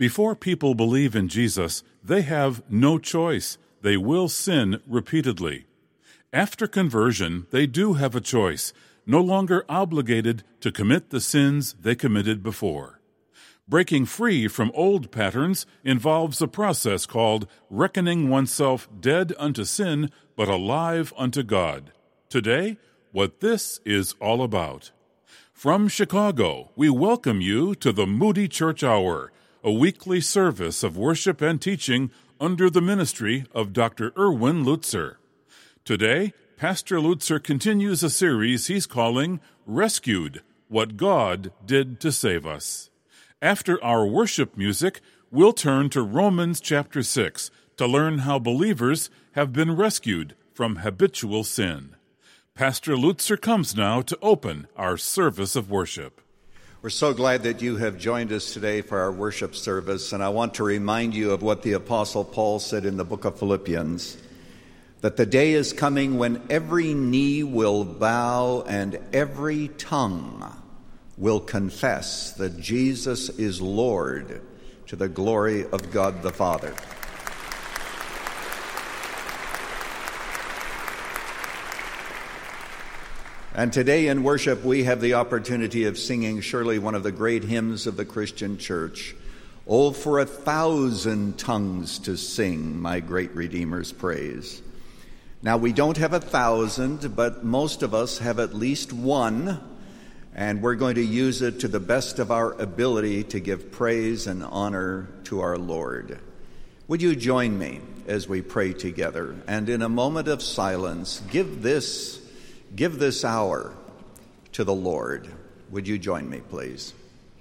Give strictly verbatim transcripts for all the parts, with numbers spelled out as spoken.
Before people believe in Jesus, they have no choice. They will sin repeatedly. After conversion, they do have a choice, no longer obligated to commit the sins they committed before. Breaking free from old patterns involves a process called reckoning oneself dead unto sin but alive unto God. Today, what this is all about. From Chicago, we welcome you to the Moody Church Hour, a weekly service of worship and teaching under the ministry of Doctor Erwin Lutzer. Today, Pastor Lutzer continues a series he's calling Rescued, What God Did to Save Us. After our worship music, we'll turn to Romans chapter six to learn how believers have been rescued from habitual sin. Pastor Lutzer comes now to open our service of worship. We're so glad that you have joined us today for our worship service, and I want to remind you of what the Apostle Paul said in the book of Philippians, that the day is coming when every knee will bow and every tongue will confess that Jesus is Lord, to the glory of God the Father. And today in worship we have the opportunity of singing surely one of the great hymns of the Christian church, "Oh, for a thousand tongues to sing my great Redeemer's praise." Now, we don't have a thousand, but most of us have at least one, and we're going to use it to the best of our ability to give praise and honor to our Lord. Would you join me as we pray together? And in a moment of silence, give this Give this hour to the Lord. Would you join me, please?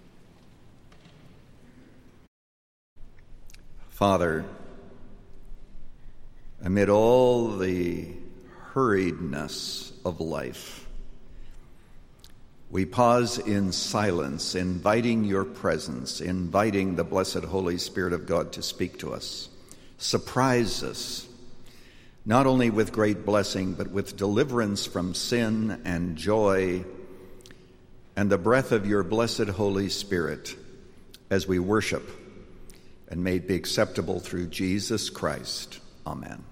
Father, amid all the hurriedness of life, we pause in silence, inviting your presence, inviting the blessed Holy Spirit of God to speak to us. Surprise us, not only with great blessing, but with deliverance from sin and joy and the breath of your blessed Holy Spirit as we worship, and may it be acceptable through Jesus Christ. Amen.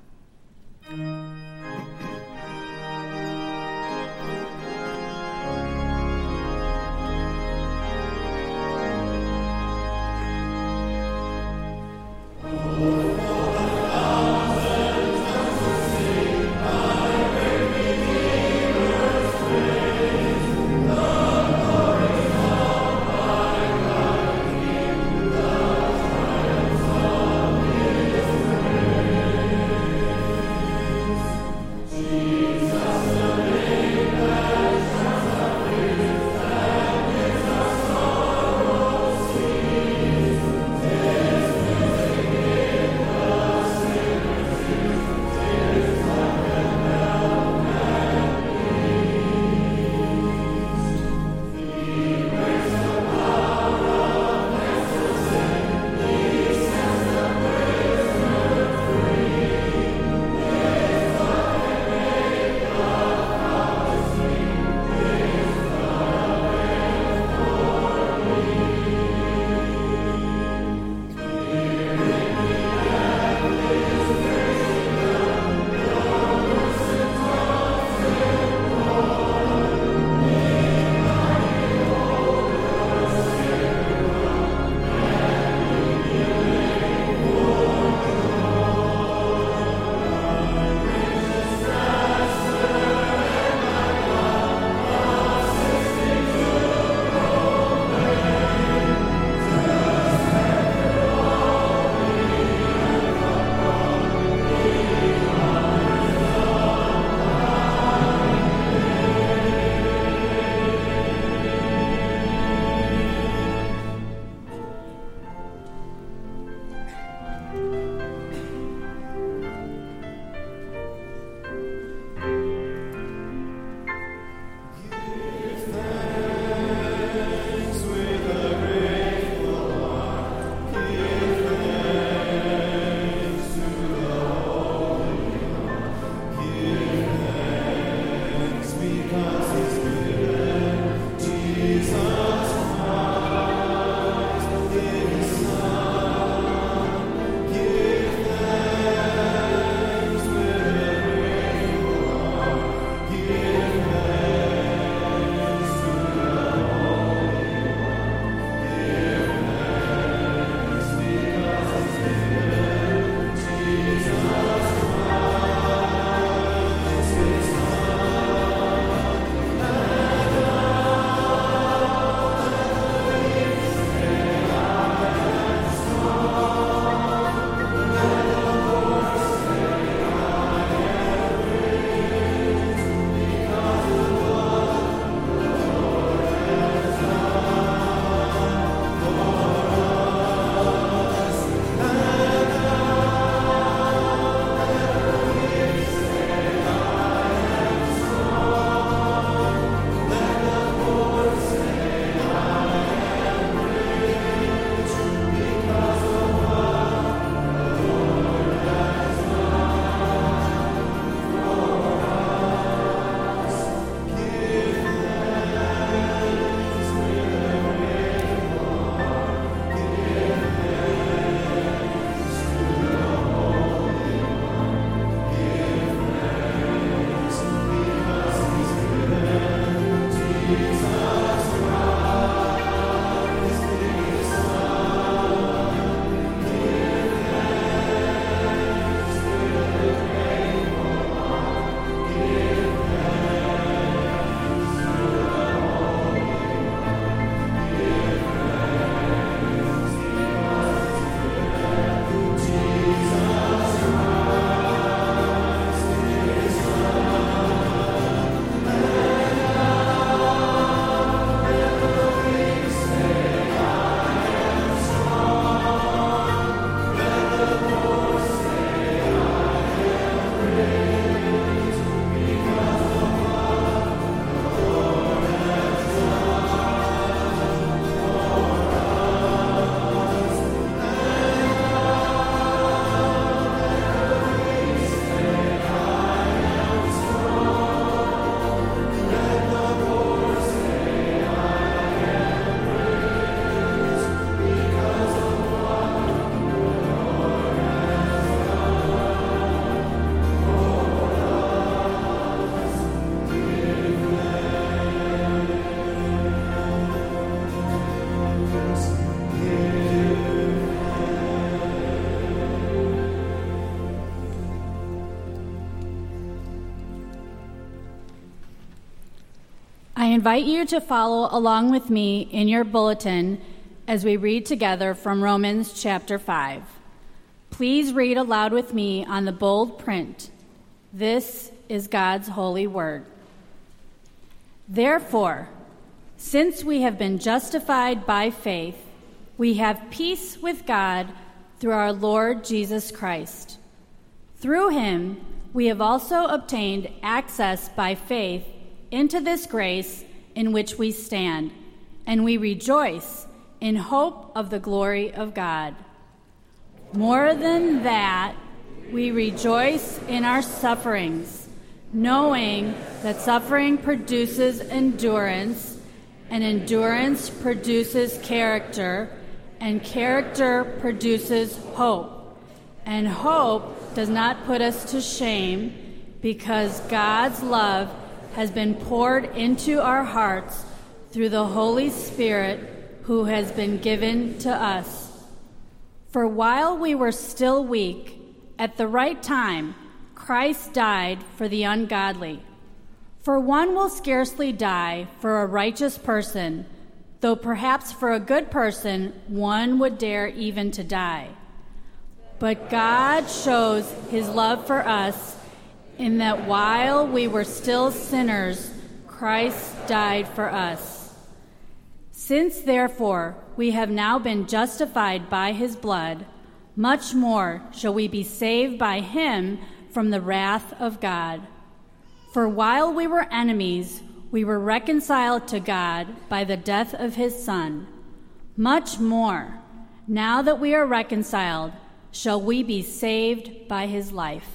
invite you to follow along with me in your bulletin as we read together from Romans chapter five. Please read aloud with me on the bold print. This is God's holy word. Therefore, since we have been justified by faith, we have peace with God through our Lord Jesus Christ. Through him, we have also obtained access by faith into this grace in which we stand, and we rejoice in hope of the glory of God. More than that, we rejoice in our sufferings, knowing that suffering produces endurance, and endurance produces character, and character produces hope. And hope does not put us to shame, because God's love has been poured into our hearts through the Holy Spirit who has been given to us. For while we were still weak, at the right time, Christ died for the ungodly. For one will scarcely die for a righteous person, though perhaps for a good person one would dare even to die. But God shows his love for us in that while we were still sinners, Christ died for us. Since, therefore, we have now been justified by his blood, much more shall we be saved by him from the wrath of God. For while we were enemies, we were reconciled to God by the death of his Son. Much more, now that we are reconciled, shall we be saved by his life.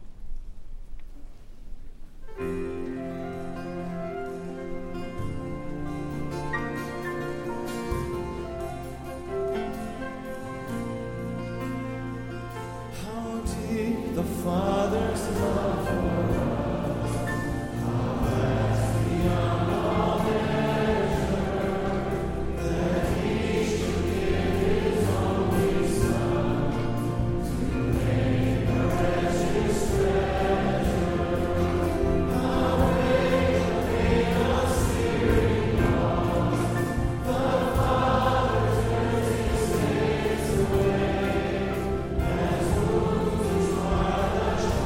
How deep the Father's love for us, how vast beyond all measure, that he should give his only Son to make a precious treasure. How great the pain of steering lost, the Father turns his face away, as wounds which are the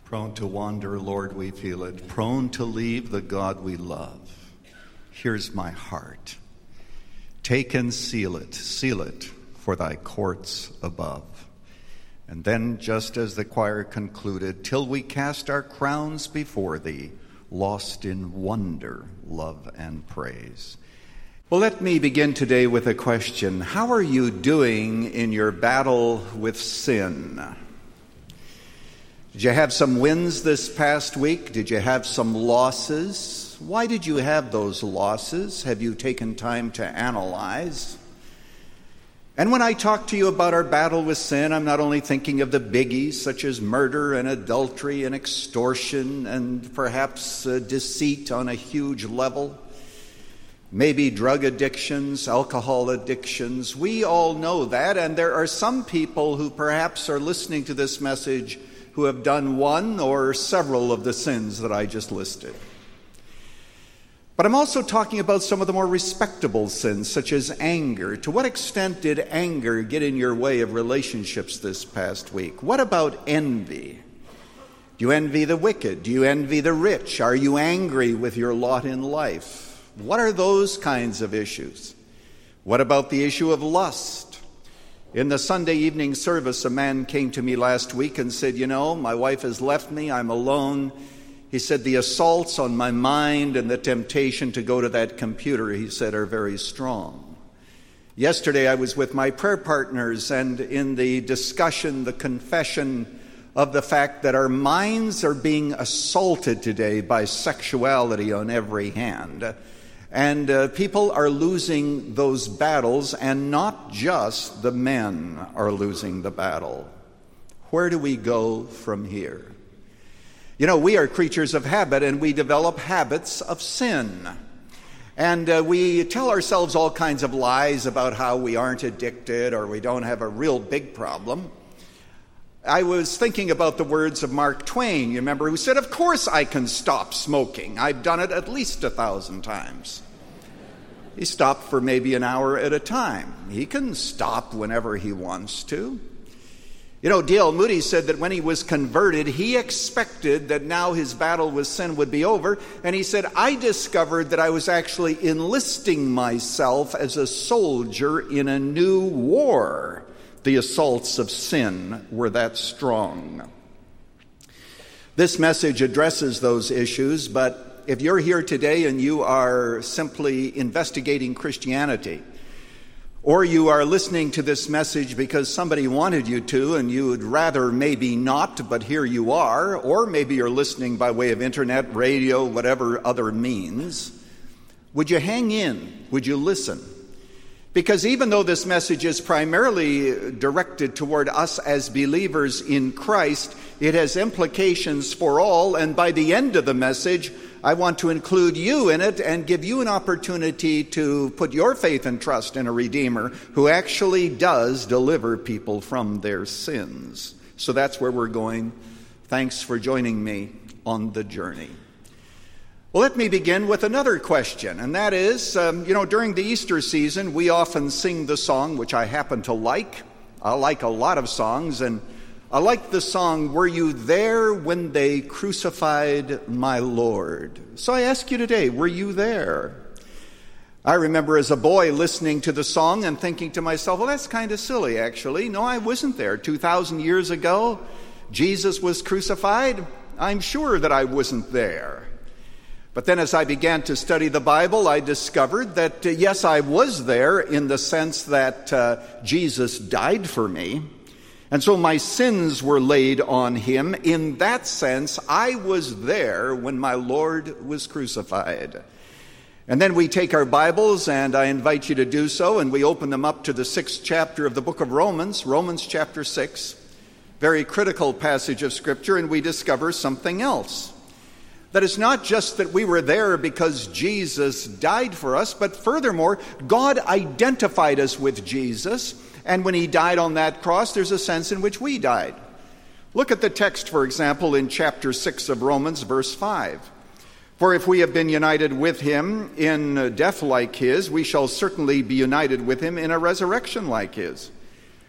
Prone to wander, Lord, we feel it. Prone to leave the God we love. Here's my heart. Take and seal it, seal it for thy courts above. And then, just as the choir concluded, till we cast our crowns before thee, lost in wonder, love, and praise. Well, let me begin today with a question. How are you doing in your battle with sin? Did you have some wins this past week? Did you have some losses? Why did you have those losses? Have you taken time to analyze? And when I talk to you about our battle with sin, I'm not only thinking of the biggies such as murder and adultery and extortion and perhaps uh, deceit on a huge level, maybe drug addictions, alcohol addictions. We all know that, and there are some people who perhaps are listening to this message who have done one or several of the sins that I just listed. But I'm also talking about some of the more respectable sins, such as anger. To what extent did anger get in your way of relationships this past week? What about envy? Do you envy the wicked? Do you envy the rich? Are you angry with your lot in life? What are those kinds of issues? What about the issue of lust? In the Sunday evening service, a man came to me last week and said, you know, my wife has left me, I'm alone. He said, the assaults on my mind and the temptation to go to that computer, he said, are very strong. Yesterday I was with my prayer partners, and in the discussion, the confession of the fact that our minds are being assaulted today by sexuality on every hand. And uh, people are losing those battles, and not just the men are losing the battle. Where do we go from here? You know, we are creatures of habit, and we develop habits of sin. And uh, we tell ourselves all kinds of lies about how we aren't addicted or we don't have a real big problem. I was thinking about the words of Mark Twain, you remember, who said, of course I can stop smoking. I've done it at least a thousand times. He stopped for maybe an hour at a time. He can stop whenever he wants to. You know, D L Moody said that when he was converted, he expected that now his battle with sin would be over. And he said, I discovered that I was actually enlisting myself as a soldier in a new war. The assaults of sin were that strong. This message addresses those issues, but if you're here today and you are simply investigating Christianity, or you are listening to this message because somebody wanted you to and you would rather maybe not, but here you are, or maybe you're listening by way of internet, radio, whatever other means, would you hang in? Would you listen? Because even though this message is primarily directed toward us as believers in Christ, it has implications for all, and by the end of the message, I want to include you in it and give you an opportunity to put your faith and trust in a Redeemer who actually does deliver people from their sins. So that's where we're going. Thanks for joining me on the journey. Well, let me begin with another question, and that is, um, you know, during the Easter season, we often sing the song, which I happen to like. I like a lot of songs, and I like the song, Were You There When They Crucified My Lord? So I ask you today, were you there? I remember as a boy listening to the song and thinking to myself, well, that's kind of silly, actually. No, I wasn't there. two thousand years ago, Jesus was crucified. I'm sure that I wasn't there. But then as I began to study the Bible, I discovered that, uh, yes, I was there in the sense that uh, Jesus died for me. And so my sins were laid on him. In that sense, I was there when my Lord was crucified. And then we take our Bibles, and I invite you to do so, and we open them up to the sixth chapter of the book of Romans, Romans chapter six, very critical passage of Scripture, and we discover something else. That it's not just that we were there because Jesus died for us, but furthermore, God identified us with Jesus, and when he died on that cross, there's a sense in which we died. Look at the text, for example, in chapter six of Romans, verse five. For if we have been united with him in death like his, we shall certainly be united with him in a resurrection like his.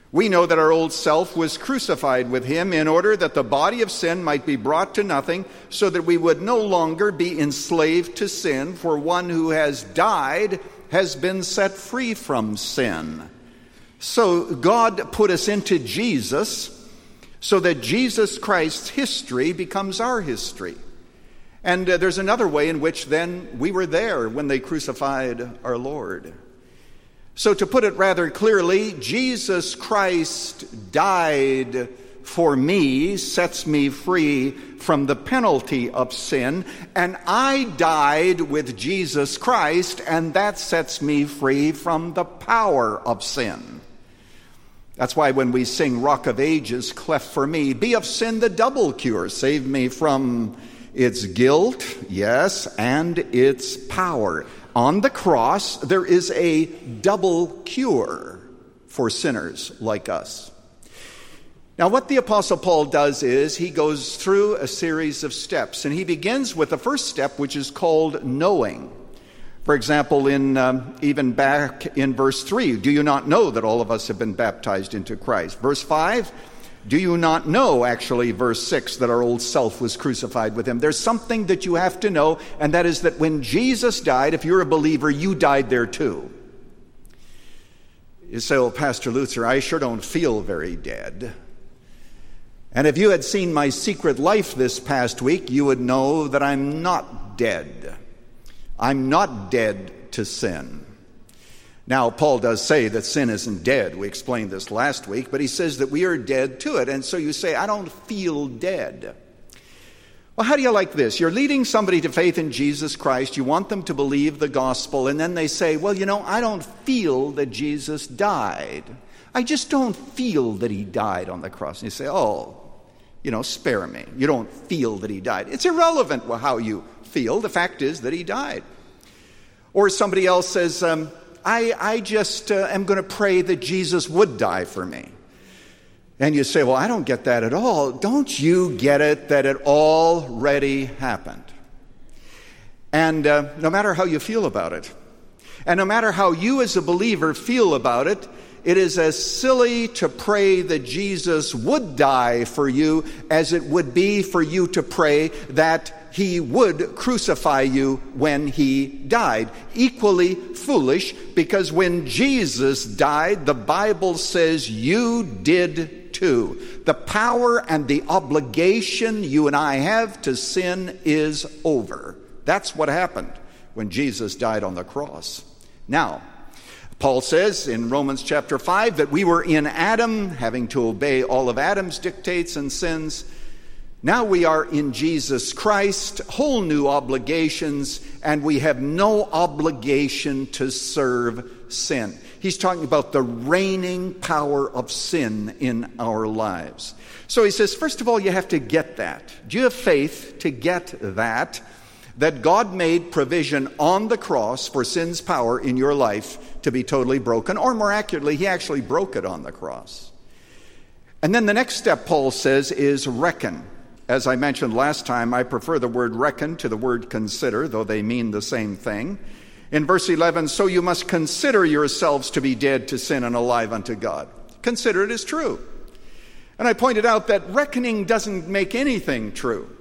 We know that our old self was crucified with him in order that the body of sin might be brought to nothing, so that we would no longer be enslaved to sin, for one who has died has been set free from sin. So God put us into Jesus so that Jesus Christ's history becomes our history. And uh, there's another way in which then we were there when they crucified our Lord. So to put it rather clearly, Jesus Christ died for me, sets me free from the penalty of sin, and I died with Jesus Christ, and that sets me free from the power of sin. That's why when we sing Rock of Ages, cleft for me, be of sin the double cure, save me from its guilt, yes, and its power. On the cross, there is a double cure for sinners like us. Now, what the Apostle Paul does is he goes through a series of steps, and he begins with the first step, which is called knowing. For example, in um, even back in verse three, do you not know that all of us have been baptized into Christ? Verse five, do you not know, actually, verse six, that our old self was crucified with him? There's something that you have to know, and that is that when Jesus died, if you're a believer, you died there too. You say, oh, Pastor Lutzer, I sure don't feel very dead. And if you had seen my secret life this past week, you would know that I'm not dead. I'm not dead to sin. Now, Paul does say that sin isn't dead. We explained this last week, but he says that we are dead to it. And so you say, I don't feel dead. Well, how do you like this? You're leading somebody to faith in Jesus Christ. You want them to believe the gospel. And then they say, well, you know, I don't feel that Jesus died. I just don't feel that he died on the cross. And you say, oh, you know, spare me. You don't feel that he died. It's irrelevant how you feel. The fact is that he died. Or somebody else says, um, I, I just uh, am going to pray that Jesus would die for me. And you say, well, I don't get that at all. Don't you get it that it already happened? And uh, no matter how you feel about it, and no matter how you as a believer feel about it, it is as silly to pray that Jesus would die for you as it would be for you to pray that he would crucify you when he died. Equally foolish, because when Jesus died, the Bible says you did too. The power and the obligation you and I have to sin is over. That's what happened when Jesus died on the cross. Now, Paul says in Romans chapter five that we were in Adam, having to obey all of Adam's dictates and sins. Now we are in Jesus Christ, whole new obligations, and we have no obligation to serve sin. He's talking about the reigning power of sin in our lives. So he says, first of all, you have to get that. Do you have faith to get that? That God made provision on the cross for sin's power in your life to be totally broken, or more accurately, he actually broke it on the cross. And then the next step, Paul says, is reckon. As I mentioned last time, I prefer the word reckon to the word consider, though they mean the same thing. In verse eleven, so you must consider yourselves to be dead to sin and alive unto God. Consider it as true. And I pointed out that reckoning doesn't make anything true.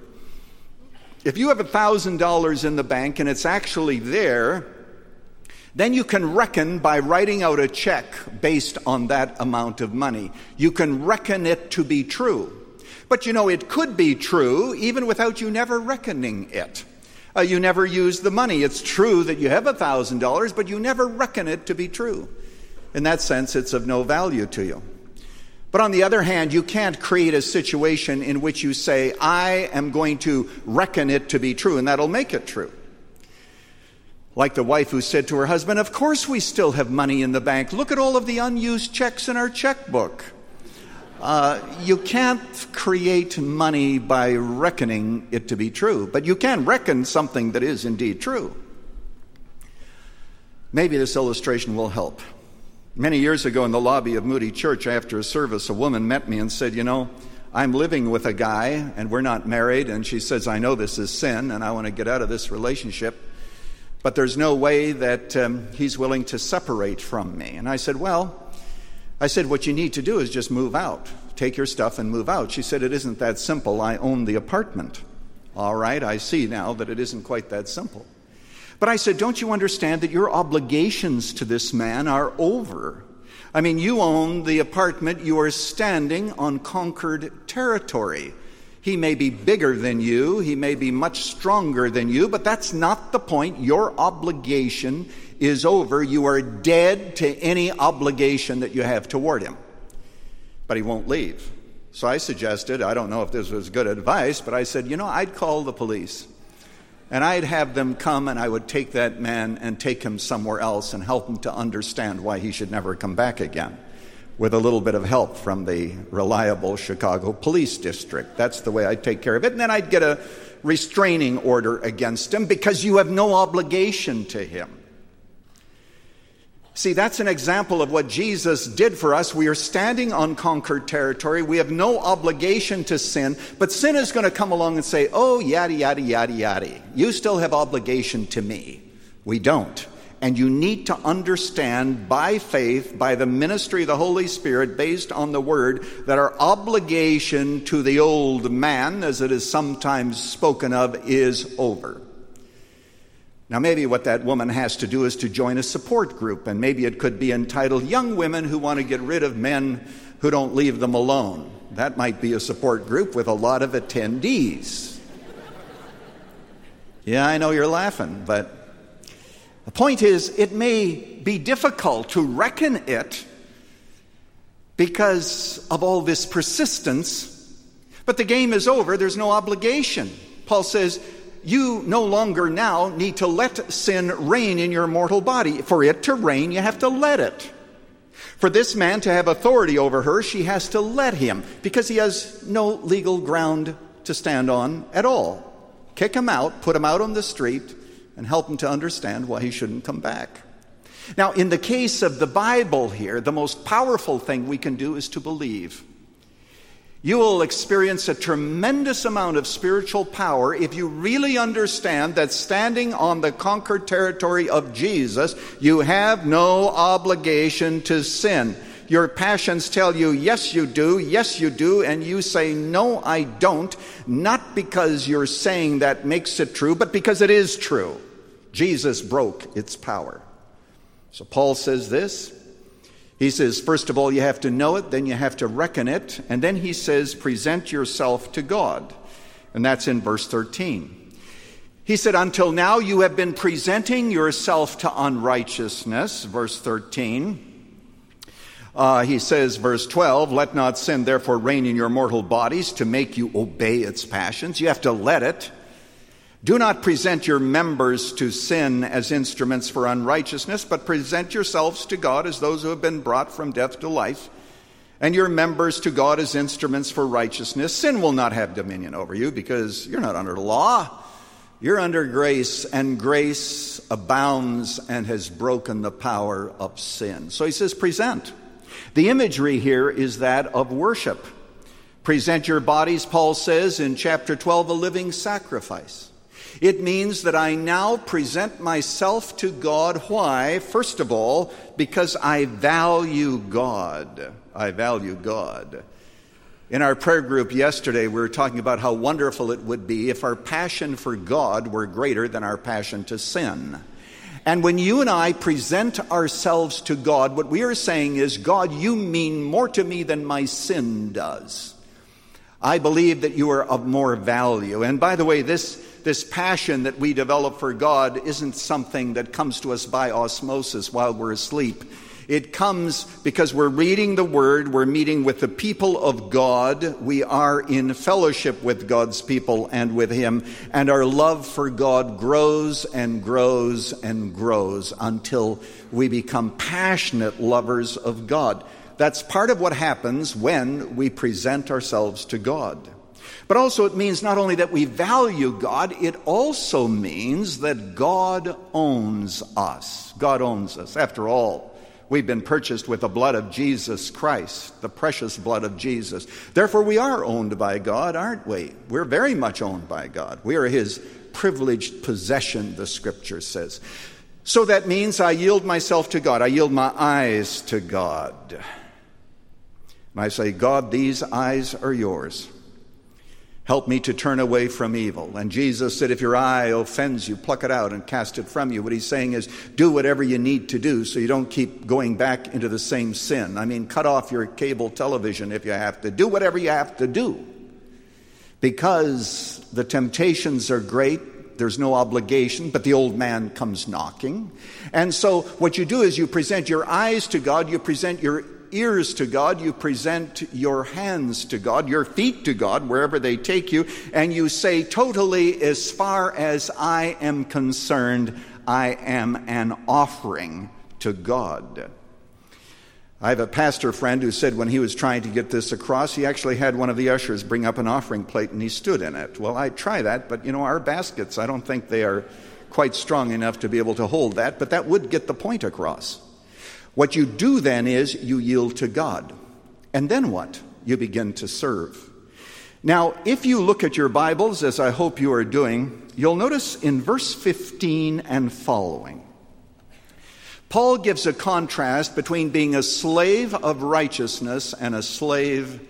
If you have one thousand dollars in the bank and it's actually there, then you can reckon by writing out a check based on that amount of money. You can reckon it to be true. But you know, it could be true even without you never reckoning it. Uh, you never use the money. It's true that you have one thousand dollars, but you never reckon it to be true. In that sense, it's of no value to you. But on the other hand, you can't create a situation in which you say, I am going to reckon it to be true, and that'll make it true. Like the wife who said to her husband, of course we still have money in the bank. Look at all of the unused checks in our checkbook. Uh, you can't create money by reckoning it to be true, but you can reckon something that is indeed true. Maybe this illustration will help. Many years ago in the lobby of Moody Church after a service, a woman met me and said, you know, I'm living with a guy and we're not married, and she says, I know this is sin and I want to get out of this relationship, but there's no way that um, he's willing to separate from me. And I said, well, I said, what you need to do is just move out. Take your stuff and move out. She said, it isn't that simple. I own the apartment. All right, I see now that it isn't quite that simple. But I said, don't you understand that your obligations to this man are over? I mean, you own the apartment. You are standing on conquered territory. He may be bigger than you. He may be much stronger than you, but that's not the point. Your obligation is over. You are dead to any obligation that you have toward him. But he won't leave. So I suggested, I don't know if this was good advice, but I said, you know, I'd call the police. And I'd have them come and I would take that man and take him somewhere else and help him to understand why he should never come back again, with a little bit of help from the reliable Chicago Police District. That's the way I'd take care of it. And then I'd get a restraining order against him because you have no obligation to him. See, that's an example of what Jesus did for us. We are standing on conquered territory. We have no obligation to sin, but sin is going to come along and say, oh, yada, yada, yada, yada. You still have obligation to me. We don't. And you need to understand by faith, by the ministry of the Holy Spirit, based on the Word, that our obligation to the old man, as it is sometimes spoken of, is over. Now, maybe what that woman has to do is to join a support group, and maybe it could be entitled Young Women Who Want to Get Rid of Men Who Don't Leave Them Alone. That might be a support group with a lot of attendees. Yeah, I know you're laughing, but the point is, it may be difficult to reckon it because of all this persistence, but the game is over. There's no obligation. Paul says, you no longer now need to let sin reign in your mortal body. For it to reign, you have to let it. For this man to have authority over her, she has to let him, because he has no legal ground to stand on at all. Kick him out, put him out on the street, and help him to understand why he shouldn't come back. Now, in the case of the Bible here, the most powerful thing we can do is to believe. You will experience a tremendous amount of spiritual power if you really understand that standing on the conquered territory of Jesus, you have no obligation to sin. Your passions tell you, yes, you do, yes, you do, and you say, no, I don't, not because you're saying that makes it true, but because it is true. Jesus broke its power. So Paul says this. He says, first of all, you have to know it, then you have to reckon it, and then he says, present yourself to God. And that's in verse thirteen. He said, until now you have been presenting yourself to unrighteousness, verse thirteen. Uh, he says, verse twelve, let not sin therefore reign in your mortal bodies to make you obey its passions. You have to let it. Do not present your members to sin as instruments for unrighteousness, but present yourselves to God as those who have been brought from death to life, and your members to God as instruments for righteousness. Sin will not have dominion over you because you're not under the law. You're under grace, and grace abounds and has broken the power of sin. So he says, present. The imagery here is that of worship. Present your bodies, Paul says in chapter twelve, a living sacrifice. It means that I now present myself to God. Why? First of all, because I value God. I value God. In our prayer group yesterday, we were talking about how wonderful it would be if our passion for God were greater than our passion to sin. And when you and I present ourselves to God, what we are saying is, God, you mean more to me than my sin does. I believe that you are of more value. And by the way, this This passion that we develop for God isn't something that comes to us by osmosis while we're asleep. It comes because we're reading the Word, we're meeting with the people of God, we are in fellowship with God's people and with Him, and our love for God grows and grows and grows until we become passionate lovers of God. That's part of what happens when we present ourselves to God. But also it means not only that we value God, it also means that God owns us. God owns us. After all, we've been purchased with the blood of Jesus Christ, the precious blood of Jesus. Therefore, we are owned by God, aren't we? We're very much owned by God. We are His privileged possession, the Scripture says. So that means I yield myself to God. I yield my eyes to God. And I say, God, these eyes are yours. Help me to turn away from evil. And Jesus said, if your eye offends you, pluck it out and cast it from you. What he's saying is, do whatever you need to do so you don't keep going back into the same sin. I mean, cut off your cable television if you have to. Do whatever you have to do. Because the temptations are great, there's no obligation, but the old man comes knocking. And so what you do is you present your eyes to God, you present your ears to God, you present your hands to God, your feet to God, wherever they take you, and you say, totally, as far as I am concerned, I am an offering to God. I have a pastor friend who said when he was trying to get this across, he actually had one of the ushers bring up an offering plate and he stood in it. Well, I'd try that, but you know, our baskets, I don't think they are quite strong enough to be able to hold that, but that would get the point across. What you do then is you yield to God. And then what? You begin to serve. Now, if you look at your Bibles, as I hope you are doing, you'll notice in verse fifteen and following, Paul gives a contrast between being a slave of righteousness and a slave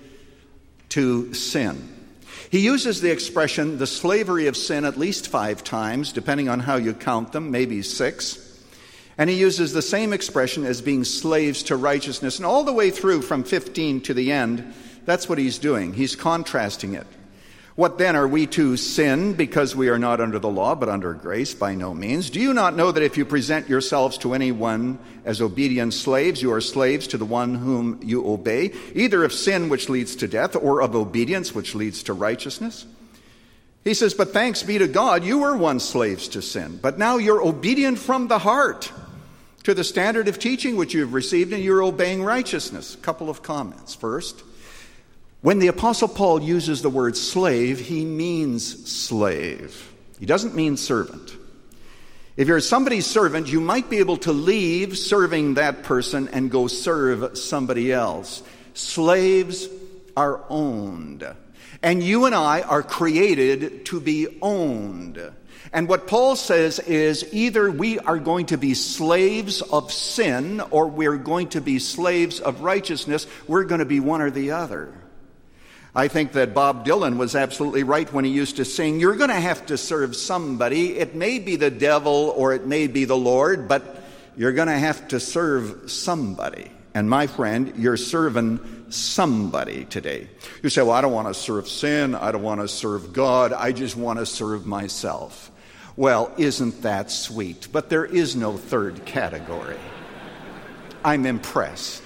to sin. He uses the expression, the slavery of sin, at least five times, depending on how you count them, maybe six. And he uses the same expression as being slaves to righteousness. And all the way through from fifteen to the end, that's what he's doing. He's contrasting it. What then, are we to sin because we are not under the law but under grace? By no means. Do you not know that if you present yourselves to anyone as obedient slaves, you are slaves to the one whom you obey, either of sin which leads to death or of obedience which leads to righteousness? He says, but thanks be to God, you were once slaves to sin, but now you're obedient from the heart to the standard of teaching which you have received, and you're obeying righteousness. A couple of comments. First, when the Apostle Paul uses the word slave, he means slave. He doesn't mean servant. If you're somebody's servant, you might be able to leave serving that person and go serve somebody else. Slaves are owned. And you and I are created to be owned. And what Paul says is either we are going to be slaves of sin or we're going to be slaves of righteousness. We're going to be one or the other. I think that Bob Dylan was absolutely right when he used to sing, you're going to have to serve somebody. It may be the devil or it may be the Lord, but you're going to have to serve somebody. And my friend, you're serving somebody today. You say, well, I don't want to serve sin. I don't want to serve God. I just want to serve myself. Well, isn't that sweet? But there is no third category. I'm impressed.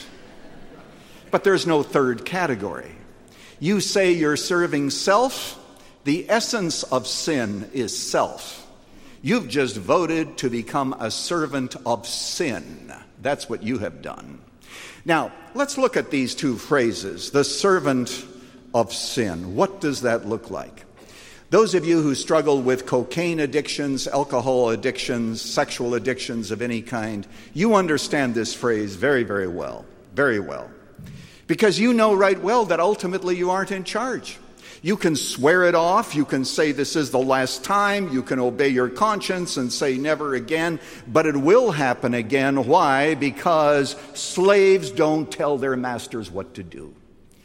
But there's no third category. You say you're serving self. The essence of sin is self. You've just voted to become a servant of sin. That's what you have done. Now, let's look at these two phrases. The servant of sin. What does that look like? Those of you who struggle with cocaine addictions, alcohol addictions, sexual addictions of any kind, you understand this phrase very, very well. Very well. Because you know right well that ultimately you aren't in charge. You can swear it off. You can say this is the last time. You can obey your conscience and say never again. But it will happen again. Why? Because slaves don't tell their masters what to do.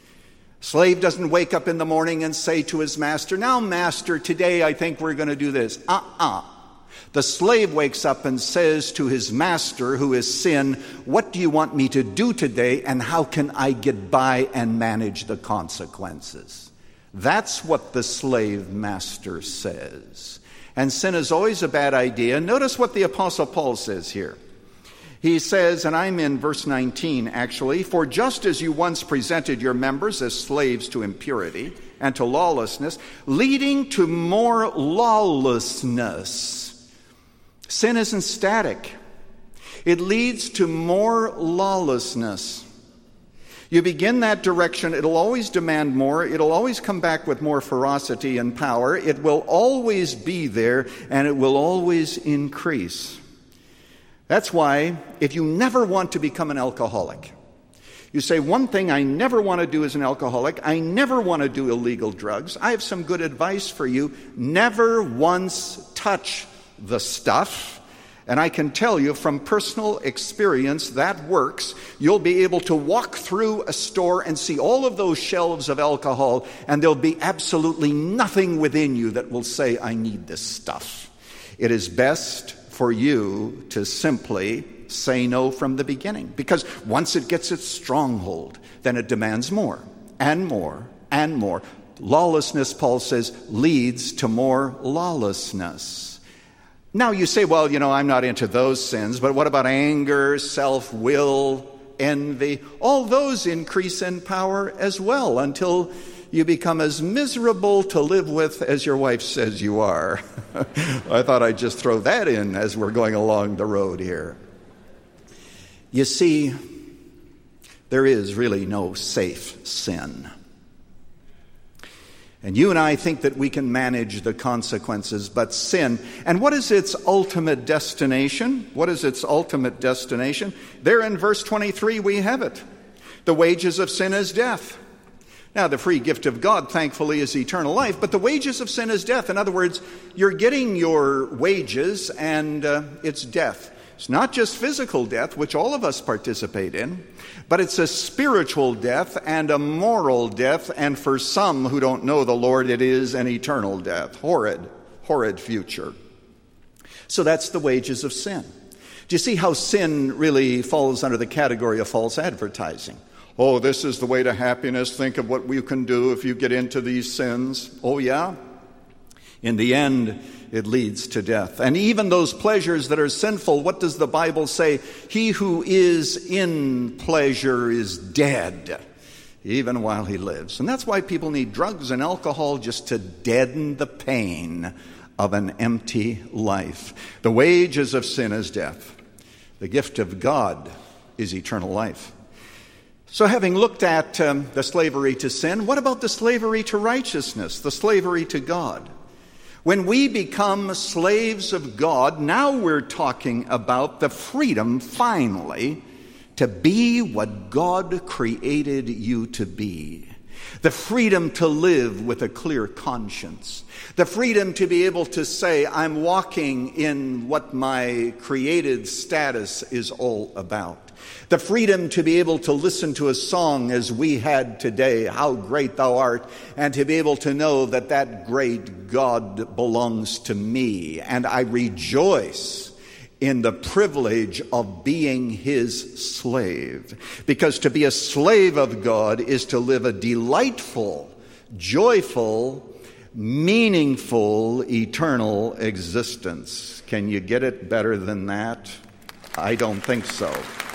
Slave doesn't wake up in the morning and say to his master, now, master, today I think we're going to do this. Uh-uh. The slave wakes up and says to his master, who is sin, what do you want me to do today, and how can I get by and manage the consequences? That's what the slave master says. And sin is always a bad idea. Notice what the Apostle Paul says here. He says, and I'm in verse nineteen actually, for just as you once presented your members as slaves to impurity and to lawlessness, leading to more lawlessness. Sin isn't static. It leads to more lawlessness. You begin that direction, it'll always demand more, it'll always come back with more ferocity and power, it will always be there, and it will always increase. That's why, if you never want to become an alcoholic, you say, one thing I never want to do as an alcoholic, I never want to do illegal drugs. I have some good advice for you. Never once touch the stuff, And I can tell you from personal experience that works. You'll be able to walk through a store and see all of those shelves of alcohol, and there'll be absolutely nothing within you that will say, I need this stuff. It is best for you to simply say no from the beginning, because once it gets its stronghold, then it demands more and more and more. Lawlessness, Paul says, leads to more lawlessness. Now you say, well, you know, I'm not into those sins, but what about anger, self-will, envy? All those increase in power as well until you become as miserable to live with as your wife says you are. I thought I'd just throw that in as we're going along the road here. You see, there is really no safe sin. And you and I think that we can manage the consequences, but sin, and what is its ultimate destination? What is its ultimate destination? There in verse twenty-three we have it. The wages of sin is death. Now, the free gift of God, thankfully, is eternal life, but the wages of sin is death. In other words, you're getting your wages, and uh, it's death. It's not just physical death, which all of us participate in, but it's a spiritual death and a moral death, and for some who don't know the Lord, it is an eternal death. Horrid, horrid future. So that's the wages of sin. Do you see how sin really falls under the category of false advertising? Oh, this is the way to happiness. Think of what you can do if you get into these sins. Oh, yeah? In the end, it leads to death. And even those pleasures that are sinful, what does the Bible say? He who is in pleasure is dead, even while he lives. And that's why people need drugs and alcohol, just to deaden the pain of an empty life. The wages of sin is death. The gift of God is eternal life. So having looked at um, the slavery to sin, what about the slavery to righteousness, the slavery to God? When we become slaves of God, now we're talking about the freedom, finally, to be what God created you to be. The freedom to live with a clear conscience. The freedom to be able to say, I'm walking in what my created status is all about. The freedom to be able to listen to a song as we had today, How Great Thou Art, and to be able to know that that great God belongs to me, and I rejoice in the privilege of being his slave. Because to be a slave of God is to live a delightful, joyful, meaningful, eternal existence. Can you get it better than that? I don't think so.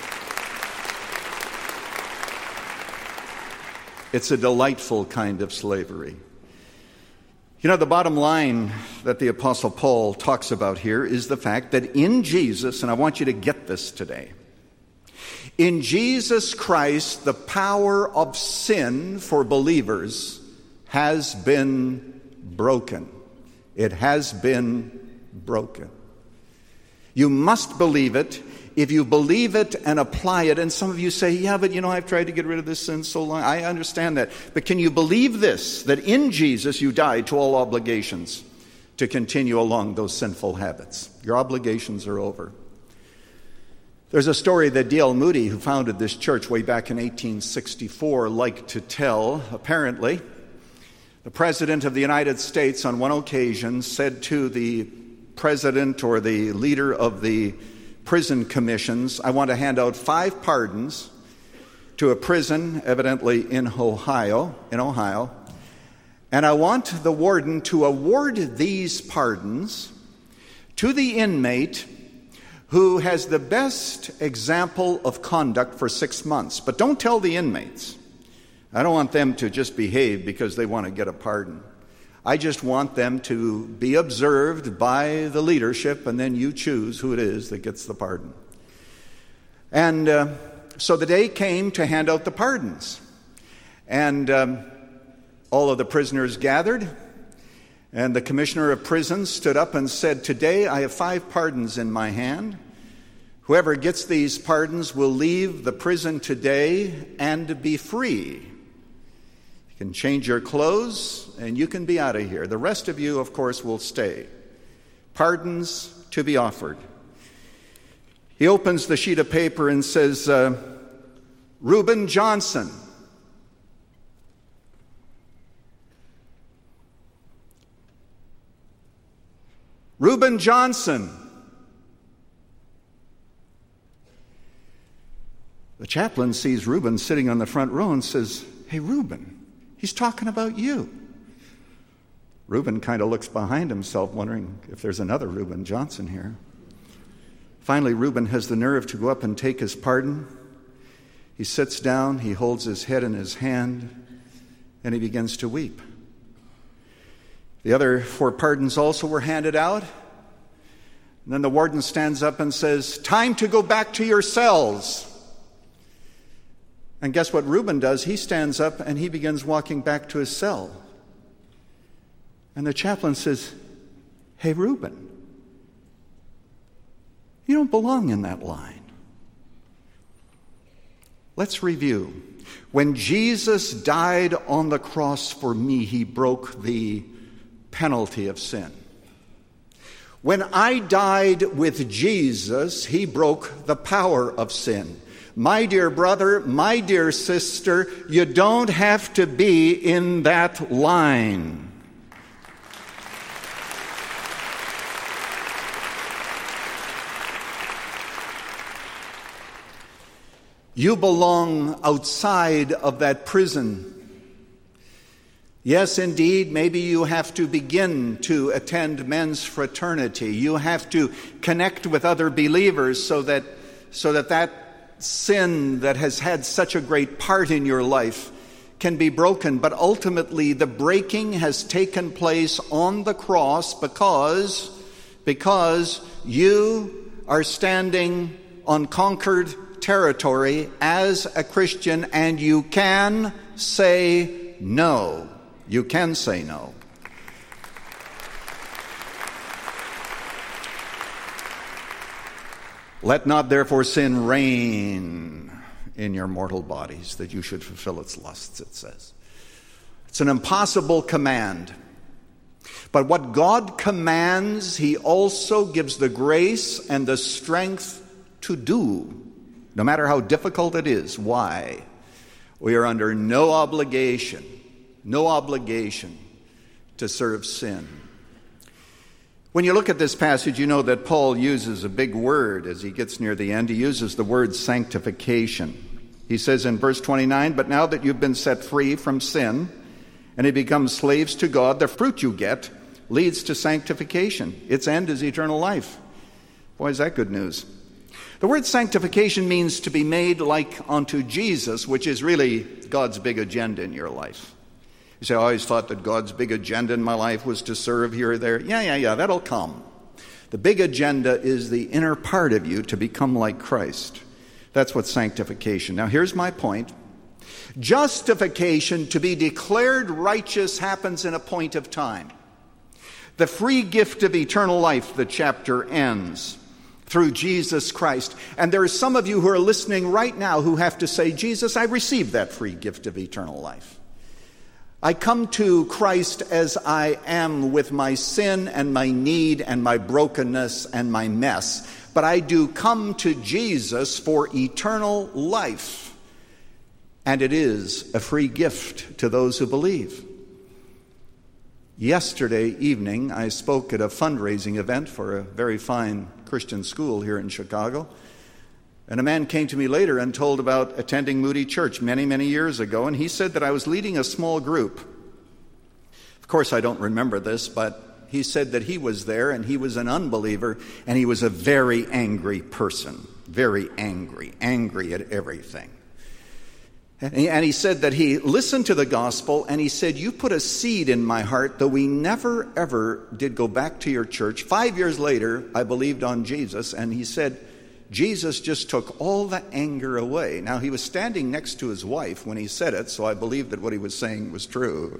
It's a delightful kind of slavery. You know, the bottom line that the Apostle Paul talks about here is the fact that in Jesus, and I want you to get this today, in Jesus Christ, the power of sin for believers has been broken. It has been broken. You must believe it. If you believe it and apply it, and some of you say, yeah, but you know, I've tried to get rid of this sin so long. I understand that. But can you believe this, that in Jesus you died to all obligations to continue along those sinful habits? Your obligations are over. There's a story that D L Moody, who founded this church way back in eighteen sixty-four, liked to tell. Apparently, the President of the United States on one occasion said to the president or the leader of the prison commissions, I want to hand out five pardons to a prison, evidently in Ohio, in Ohio, and I want the warden to award these pardons to the inmate who has the best example of conduct for six months. But don't tell the inmates. I don't want them to just behave because they want to get a pardon. I just want them to be observed by the leadership, and then you choose who it is that gets the pardon. And uh, so the day came to hand out the pardons. And um, all of the prisoners gathered, and the commissioner of prisons stood up and said, today I have five pardons in my hand. Whoever gets these pardons will leave the prison today and be free. You can change your clothes and you can be out of here. The rest of you, of course, will stay. Pardons to be offered. He opens the sheet of paper and says, uh, Reuben Johnson. Reuben Johnson. The chaplain sees Reuben sitting on the front row and says, "Hey, Reuben, he's talking about you." Reuben kind of looks behind himself, wondering if there's another Reuben Johnson here. Finally, Reuben has the nerve to go up and take his pardon. He sits down, he holds his head in his hand, and he begins to weep. The other four pardons also were handed out. And then the warden stands up and says, "Time to go back to your cells." And guess what Reuben does? He stands up and he begins walking back to his cell. And the chaplain says, "Hey, Reuben, you don't belong in that line." Let's review. When Jesus died on the cross for me, he broke the penalty of sin. When I died with Jesus, he broke the power of sin. My dear brother, my dear sister, you don't have to be in that line. You belong outside of that prison. Yes, indeed, maybe you have to begin to attend men's fraternity. You have to connect with other believers so that so that that sin that has had such a great part in your life can be broken. But ultimately, the breaking has taken place on the cross because, because you are standing on conquered territory as a Christian, and you can say no. You can say no. Let not therefore sin reign in your mortal bodies, that you should fulfill its lusts, it says. It's an impossible command. But what God commands, he also gives the grace and the strength to do, no matter how difficult it is. Why? We are under no obligation, no obligation to serve sin. When you look at this passage, you know that Paul uses a big word as he gets near the end. He uses the word sanctification. He says in verse twenty-nine, "But now that you've been set free from sin and have become slaves to God, the fruit you get leads to sanctification. Its end is eternal life." Boy, is that good news. The word sanctification means to be made like unto Jesus, which is really God's big agenda in your life. You say, "I always thought that God's big agenda in my life was to serve here or there." Yeah, yeah, yeah, that'll come. The big agenda is the inner part of you to become like Christ. That's what sanctification. Now, here's my point. Justification, to be declared righteous, happens in a point of time. The free gift of eternal life, the chapter ends, through Jesus Christ. And there are some of you who are listening right now who have to say, "Jesus, I received that free gift of eternal life. I come to Christ as I am, with my sin and my need and my brokenness and my mess. But I do come to Jesus for eternal life. And it is a free gift to those who believe." Yesterday evening, I spoke at a fundraising event for a very fine Christian school here in Chicago. And a man came to me later and told about attending Moody Church many, many years ago. And he said that I was leading a small group. Of course, I don't remember this, but he said that he was there and he was an unbeliever and he was a very angry person. Very angry. Angry at everything. And he said that he listened to the gospel and he said, "You put a seed in my heart, though we never, ever did go back to your church. Five years later, I believed on Jesus." And he said, Jesus just took all the anger away. Now, he was standing next to his wife when he said it, so I believe that what he was saying was true.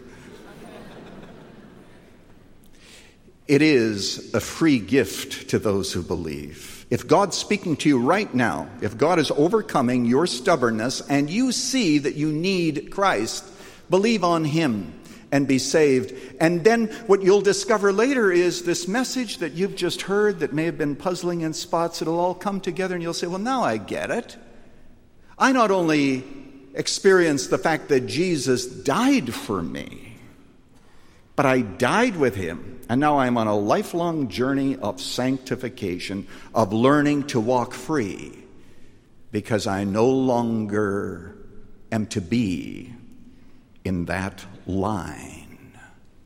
It is a free gift to those who believe. If God's speaking to you right now, if God is overcoming your stubbornness and you see that you need Christ, believe on him and be saved. And then what you'll discover later is this message that you've just heard that may have been puzzling in spots, it'll all come together and you'll say, well, now I get it. I not only experienced the fact that Jesus died for me, but I died with him, and now I'm on a lifelong journey of sanctification, of learning to walk free, because I no longer am to be in that line.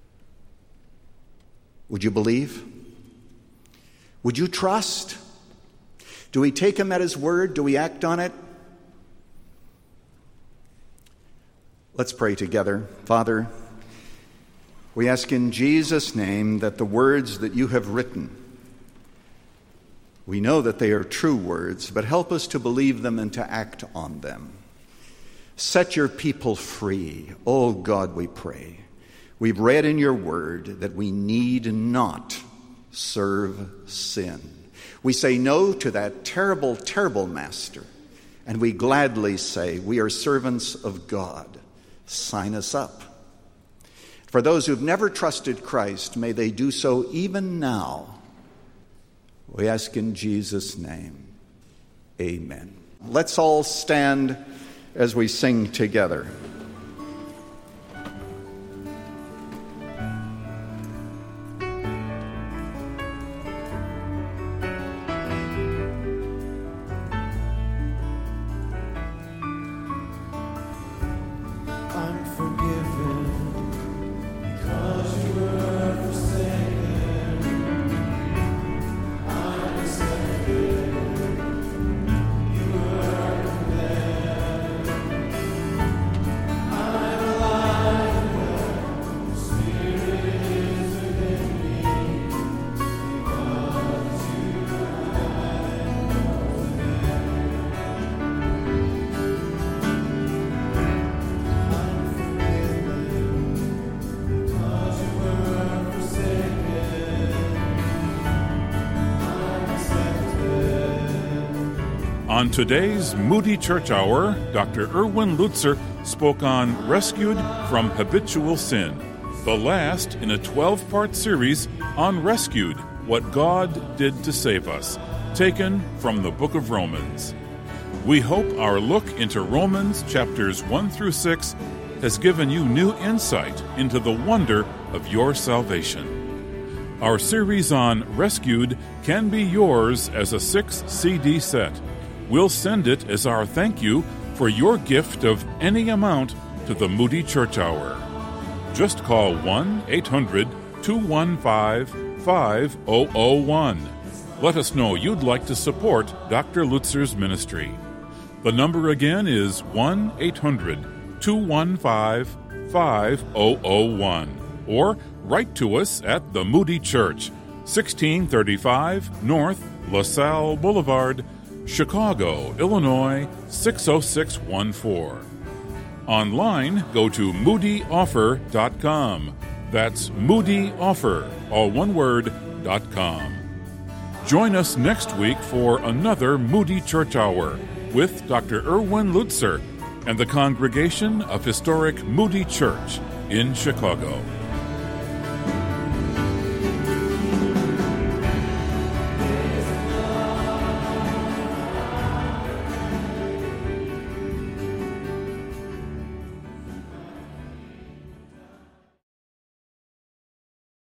Would you believe? Would you trust? Do we take him at his word? Do we act on it? Let's pray together. Father, we ask in Jesus' name that the words that you have written, we know that they are true words, but help us to believe them and to act on them. Set your people free. Oh God, we pray. We've read in your word that we need not serve sin. We say no to that terrible, terrible master, and we gladly say we are servants of God. Sign us up. For those who've never trusted Christ, may they do so even now. We ask in Jesus' name. Amen. Let's all stand as we sing together. I'm forgiven because you were forsaken. I'm accepted. You were condemned. I'm alive where the Spirit is within me. Because you died because you were forsaken. I'm accepted. On today's Moody Church Hour, Doctor Erwin Lutzer spoke on Rescued from Habitual Sin, the last in a twelve-part series on Rescued, What God Did to Save Us, taken from the book of Romans. We hope our look into Romans chapters one through six has given you new insight into the wonder of your salvation. Our series on Rescued can be yours as a six C D set. We'll send it as our thank you for your gift of any amount to the Moody Church Hour. Just call one eight hundred two one five five zero zero one. Let us know you'd like to support Doctor Lutzer's ministry. The number again is one eight hundred two one five five zero zero one. Or write to us at the Moody Church, sixteen thirty-five North LaSalle Boulevard, Chicago, Illinois, six oh six one four. Online, go to moody offer dot com. That's Moody Offer, all one word, dot com. Join us next week for another Moody Church Hour with Doctor Erwin Lutzer and the congregation of historic Moody Church in Chicago.